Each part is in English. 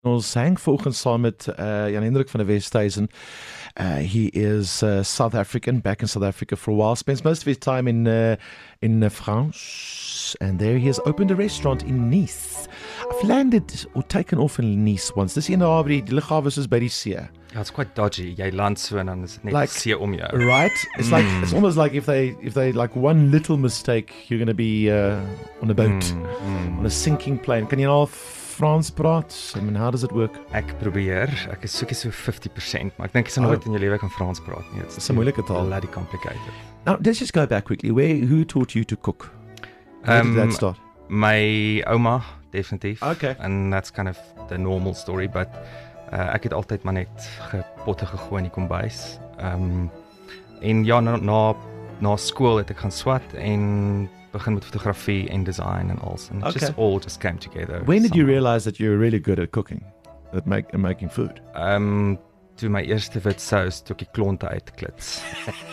Ons hang vanoggend saam met Jan Hendrik van der Westhuizen. He is South African, back in South Africa for a while. Spends most of his time in France, and there he has opened a restaurant in Nice. I've landed or taken off in Nice once. Dis een waar die lughawe is by die see. Ja, it's quite dodgy. Jy land so en dan is dit net Like, see om jou. Right? It's like it's almost like if they like one little mistake, you're going to be on a boat, on a sinking plane. Kan jy nou Frans praat? I mean, how does it work? Ek probeer. Ek is soekie so 50%, maar ek dink jy sal nooit in jou lewe kan Frans praat nie. It's 'n moeilike taal. Bloody complicated. Now, let's just go back quickly. Who taught you to cook? Where did that start? My ouma, definitief. Okay. And that's kind of the normal story, but ek het altyd maar net potte gegooi in die kombuis. En ja, na skool het ek gaan swat en begin met fotografie en design and all. And it just all just came together. When did you realize that you were really good at cooking, at making food? Toe my eerste wit sous toe ek die klonte uitklits.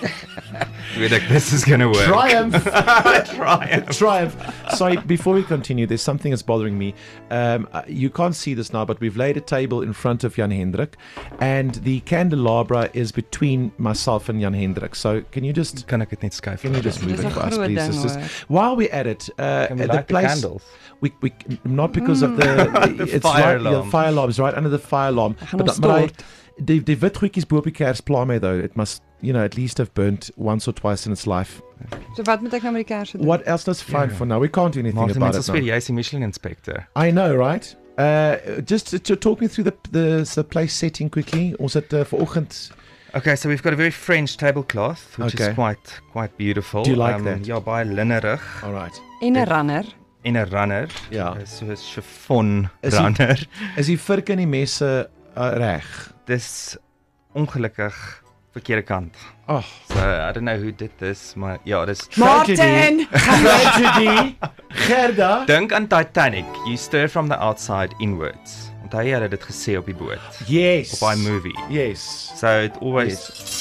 Weet ek, this is gonna work. Triumph! Triumph. Triumph. Sorry, before we continue, there's something that's bothering me. You can't see this now, but we've laid a table in front of Jan Hendrik, and the candelabra is between myself and Jan Hendrik. So can you just... Kan ek dit net skuif? Can you just move it for us, please? Ding, Just, while we're at it, Can we the light the place... candles? We not because of the... it's fire right, alarm. The fire alarm is right under the fire alarm. Gaan ons stort. Die wit goedjies bo op die kers pla my though. It must, at least have burnt once or twice in its life. So wat moet ek nou met die kersse doen? What else? That's fine for now. We can't do anything Maar about mense it sê now. jy's die Michelin inspector. I know, right? Just to talk me through the place setting quickly. Ons het vanoggend... Okay, so we've got a very French tablecloth, which Okay. is quite beautiful. Do you like that? Ja, baie linnerig All right. En 'n runner. en 'n runner. Ja. So 'n chiffon Is die- runner. Is die vurk in die messe reg? Dis ongelukkig verkeerde kant. Oh, So I don't know who did this, maar ja, dis Martin! tragedy. Gerda. Dink aan Titanic. You stir from the outside inwards. Onthou jy het dit gesê op die boot? Yes. Op daai movie. Yes. So it always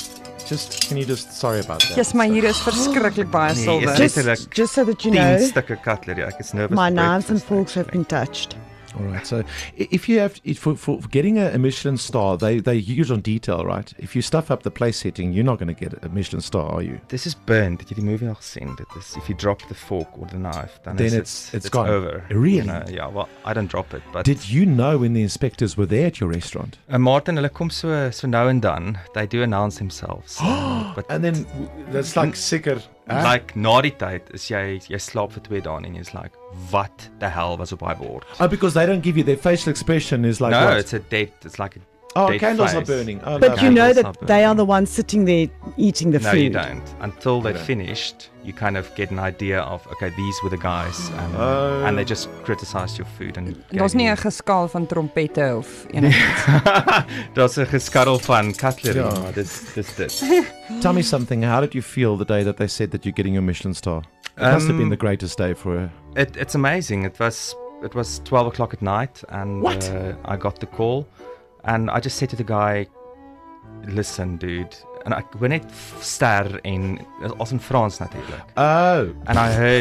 Can you just, sorry about that. Yes, maar hier is verskriklik baie Nee, silwer. is letterlik Just so that you 10 know, stukke cutlery. Ek is nervous. my for knives and breakfast, forks have actually. been touched. All right. So if you have for getting a Michelin star, they use on detail, right? If you stuff up the place setting, you're not going to get a Michelin star, are you? This is burned. Het jy die movie al gesien? Dit is if you drop the fork or the knife, then Then it's gone. over. Really? Yeah, well, I don't drop it, but Did you know when the inspectors were there at your restaurant? Martin, hulle kom so nou en dan. They do announce themselves. But And then that's like sicker. like na die tyd is jy slaap vir 2 dae en jy's like, wat the hell was op daai bord? Oh, because they don't give you their facial expression is like No, what? it's like a Oh, dead candles are face. burning. Oh, But no. you know Candles that are they are burning. the ones sitting there eating the No, food. you don't. Until they've don't. finished, you kind of get an idea of, okay, these were the guys. Oh. And they just criticize your food. And Daar's nie 'n geskaal van trompette of enigiets. Daar's 'n geskarrel van cutlery. Ja. Maar dis dit. Tell me something. How did you feel the day that they said that you're getting your Michelin star? It must have been the greatest day for her. It's amazing. It was 12 o'clock at night, and What? I got the call, and I just said to the guy, "Listen, dude." And ek wou net ster en as in Frans natuurlik. Oh. And I heard,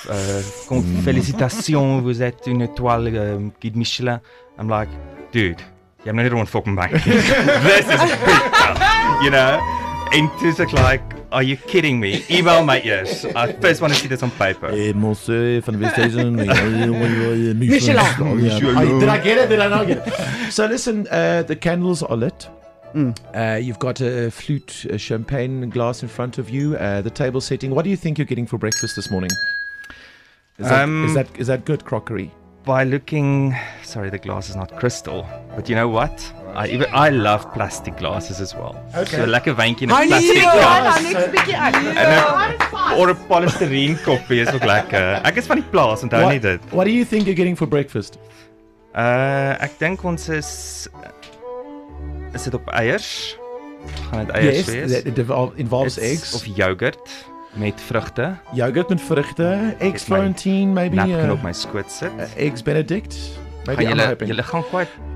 félicitations, vous êtes une étoile guide Michelin. I'm like, dude, jy het nou net rond fucking my. This is big stuff, you know? And toe's ek like, are you kidding me? Email my ears. I first want to see this on paper. Monsieur van Westhuizen. Michelin. Did I get it? Did I not get it? So listen, the candles are lit. You've got a flute, a champagne glass in front of you. The table setting. What do you think you're getting for breakfast this morning? Is that good crockery? By looking, sorry, the glass is not crystal, but you know what? I love plastic glasses as well. Okay. So 'n lekker wyntjie in 'n Honey, plastic ja, glas. niks bietjie uit. Of 'n polistireen koppie is ook lekker. Ek is van die plaas, onthou nie dit. What do you think you're getting for breakfast? Ek dink ons is dit op eiers? Gaan dit eiers Yes, wees? it involves It's eggs. Of yoghurt met vrugte. Yogurt met vrugte. Eggs Get my Florentine, maybe. Napkin op my skoot sit. Eggs Benedict. Maybe Gaan I'm julle hoping. gaan quite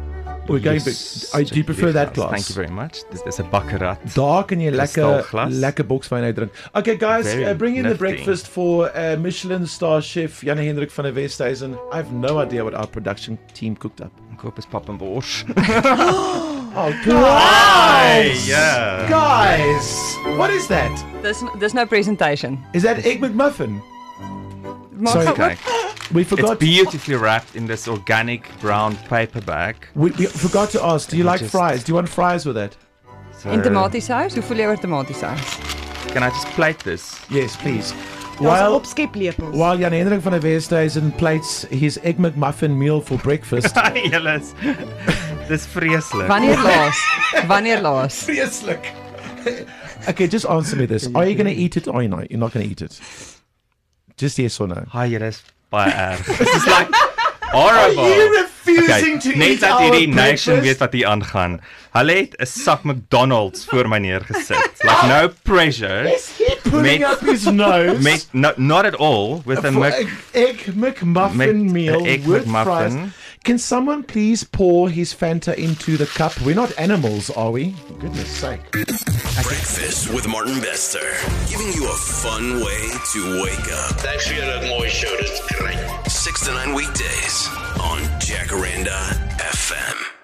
We're going Yes, do you prefer that Glas. glass? Thank you very much. Dit is 'n bakkerat. Daar kan jy lekker Kristalglas. bokswyn uitdrink. Okay guys, Very bring in the nifty. breakfast for Michelin star chef Janne Hendrik van der Westhuizen. I have no idea what our production team cooked up. Ek hoop is pap en bors. Oh guys! yeah. Guys, what is that? There's no presentation. Is that egg McMuffin? Maar Sorry, Okay. We It's forgot. beautifully wrapped in this organic brown paper bag. We forgot to ask. Do you like Just- fries? Do you want fries with that? So, in tomatiesaus, hoe voel jy oor tomatiesaus? Can I just plate this? Yes, please. Daar's While opskeplepels. while Jan Hendrik van der Westhuizen plates his egg McMuffin meal for breakfast. Julle is dis vreeslik. Wanneer laas? Vreeslik. Okay, just answer me this. Are you going to eat it or you're not going to eat it? Just yes or no. Hi, julle is baie erg. This is like horrible. Are you refusing to net eat dat our hierdie breakfast? nation weet wat hier aangaan. Hulle het 'n sak McDonald's voor my neergesit. Like no pressure. Is he putting Met- up his nose? Not at all with a for Mc, egg McMuffin Mc- meal egg with McMuffin. fries. Can someone please pour his Fanta into the cup? We're not animals, are we? For goodness sake. Breakfast with Martin Bester. Giving you a fun way to wake up. Thanks vir julle mooi show. Dit is great. 6 to 9 weekdays on Jacaranda FM.